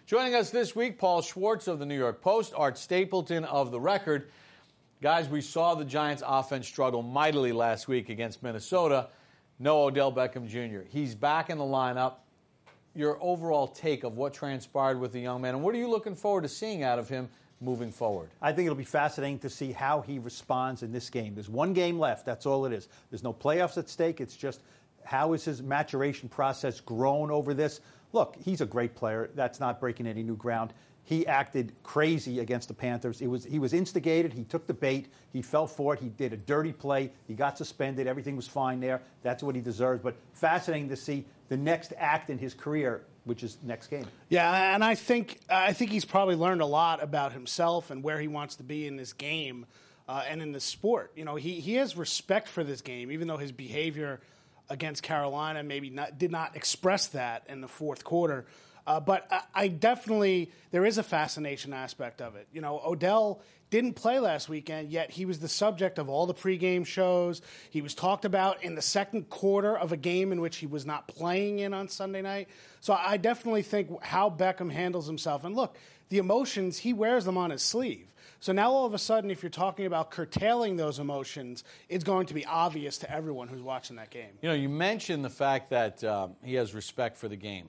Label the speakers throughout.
Speaker 1: Joining us this week, Paul Schwartz of the New York Post, Art Stapleton of The Record. Guys, we saw the Giants' offense struggle mightily last week against Minnesota. No Odell Beckham Jr. He's back in the lineup. Your overall take of what transpired with the young man, and what are you looking forward to seeing out of him moving forward?
Speaker 2: I think it'll be fascinating to see how he responds in this game. There's one game left. That's all it is. There's no playoffs at stake. It's just how is his maturation process grown over this? Look, he's a great player. That's not breaking any new ground. He acted crazy against the Panthers. He was instigated. He took the bait. He fell for it. He did a dirty play. He got suspended. Everything was fine there. That's what he deserves. But fascinating to see the next act in his career, which is next game.
Speaker 3: Yeah, and I think he's probably learned a lot about himself and where he wants to be in this game and in this sport. You know, he has respect for this game, even though his behavior against Carolina did not express that in the fourth quarter. But I definitely, there is a fascination aspect of it. You know, Odell didn't play last weekend, yet he was the subject of all the pregame shows. He was talked about in the second quarter of a game in which he was not playing in on Sunday night. So I definitely think how Beckham handles himself. And look, the emotions, he wears them on his sleeve. So now all of a sudden, if you're talking about curtailing those emotions, it's going to be obvious to everyone who's watching that game.
Speaker 1: You know, you mentioned the fact that he has respect for the game.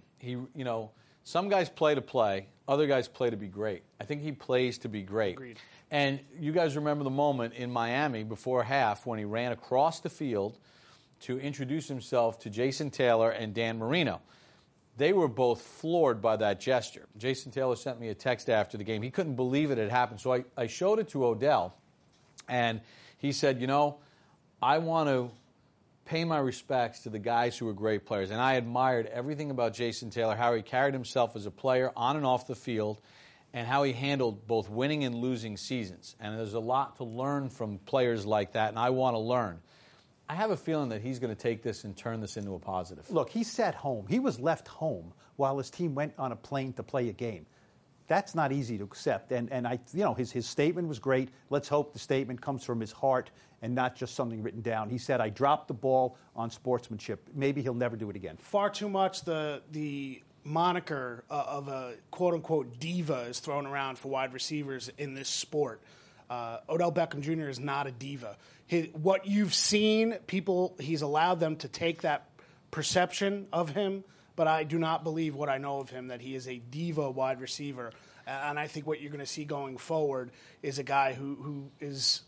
Speaker 1: Some guys play to play, other guys play to be great. I think he plays to be great.
Speaker 3: Agreed.
Speaker 1: And you guys remember the moment in Miami before half when he ran across the field to introduce himself to Jason Taylor and Dan Marino. They were both floored by that gesture. Jason Taylor sent me a text after the game. He couldn't believe it had happened. So I showed it to Odell, and he said, you know, I want to pay my respects to the guys who are great players. And I admired everything about Jason Taylor, how he carried himself as a player on and off the field, and how he handled both winning and losing seasons. And there's a lot to learn from players like that, and I want to learn. I have a feeling that he's going to take this and turn this into a positive.
Speaker 2: Look, he sat home. He was left home while his team went on a plane to play a game. That's not easy to accept. And his statement was great. Let's hope the statement comes from his heart and not just something written down. He said, I dropped the ball on sportsmanship. Maybe he'll never do it again.
Speaker 3: Far too much the moniker of a quote-unquote diva is thrown around for wide receivers in this sport. Odell Beckham Jr. is not a diva. What you've seen, he's allowed them to take that perception of him, but I do not believe what I know of him, that he is a diva wide receiver. And I think what you're going to see going forward is a guy who is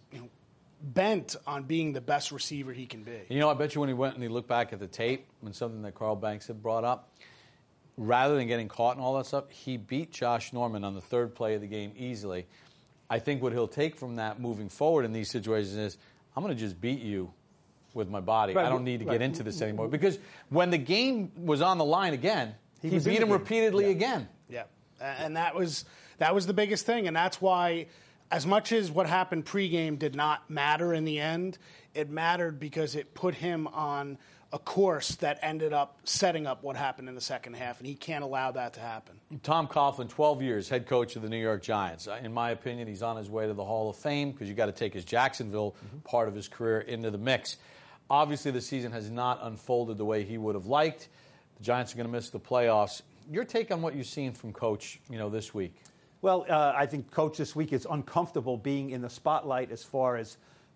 Speaker 3: bent on being the best receiver he can be.
Speaker 1: You know, I bet you when he went and he looked back at the tape, when something that Carl Banks had brought up, rather than getting caught and all that stuff, he beat Josh Norman on the third play of the game easily. I think what he'll take from that moving forward in these situations is, I'm going to just beat you with my body. Right. I don't need to get into this anymore. Because when the game was on the line again, he beat him repeatedly again.
Speaker 3: Yeah, and that was the biggest thing. And that's why, as much as what happened pregame did not matter in the end, it mattered because it put him on a course that ended up setting up what happened in the second half, and he can't allow that to happen.
Speaker 1: Tom Coughlin, 12 years, head coach of the New York Giants. In my opinion, he's on his way to the Hall of Fame because you got to take his Jacksonville part of his career into the mix. Obviously, the season has not unfolded the way he would have liked. The Giants are going to miss the playoffs. Your take on what you've seen from Coach, this week?
Speaker 2: Well, I think Coach this week is uncomfortable being in the spotlight as far as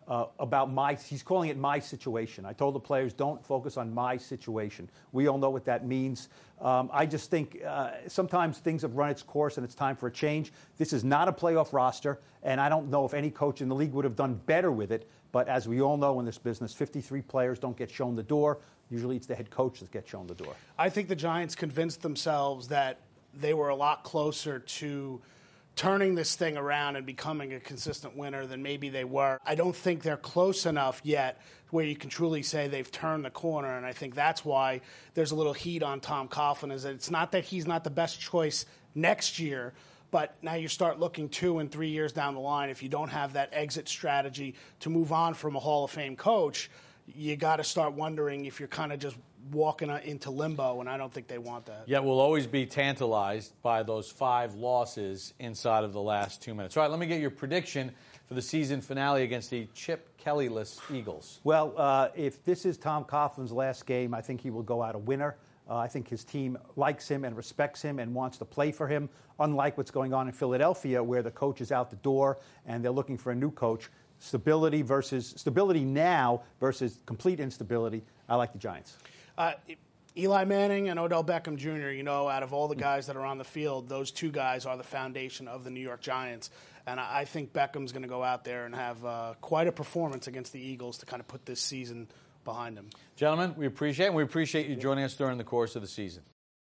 Speaker 2: he's calling it my situation. I told the players, don't focus on my situation. We all know what that means. I just think sometimes things have run its course and it's time for a change. This is not a playoff roster, and I don't know if any coach in the league would have done better with it. But as we all know in this business, 53 players don't get shown the door. Usually it's the head coach that gets shown the door.
Speaker 3: I think the Giants convinced themselves that they were a lot closer to turning this thing around and becoming a consistent winner than maybe they were. I don't think they're close enough yet where you can truly say they've turned the corner, and I think that's why there's a little heat on Tom Coughlin, is that it's not that he's not the best choice next year, but now you start looking 2 and 3 years down the line. If you don't have that exit strategy to move on from a Hall of Fame coach, you got to start wondering if you're kind of just walking into limbo, and I don't think they want that.
Speaker 1: Yet we'll always be tantalized by those 5 losses inside of the last 2 minutes. All right, let me get your prediction for the season finale against the Chip Kelly-less Eagles.
Speaker 2: Well, if this is Tom Coughlin's last game, I think he will go out a winner. I think his team likes him and respects him and wants to play for him, unlike what's going on in Philadelphia, where the coach is out the door and they're looking for a new coach. Stability now versus complete instability. I like the Giants.
Speaker 3: Eli Manning and Odell Beckham Jr., out of all the guys that are on the field, those two guys are the foundation of the New York Giants. And I think Beckham's going to go out there and have quite a performance against the Eagles to kind of put this season behind him.
Speaker 1: Gentlemen, we appreciate it. And we appreciate you joining us during the course of the season.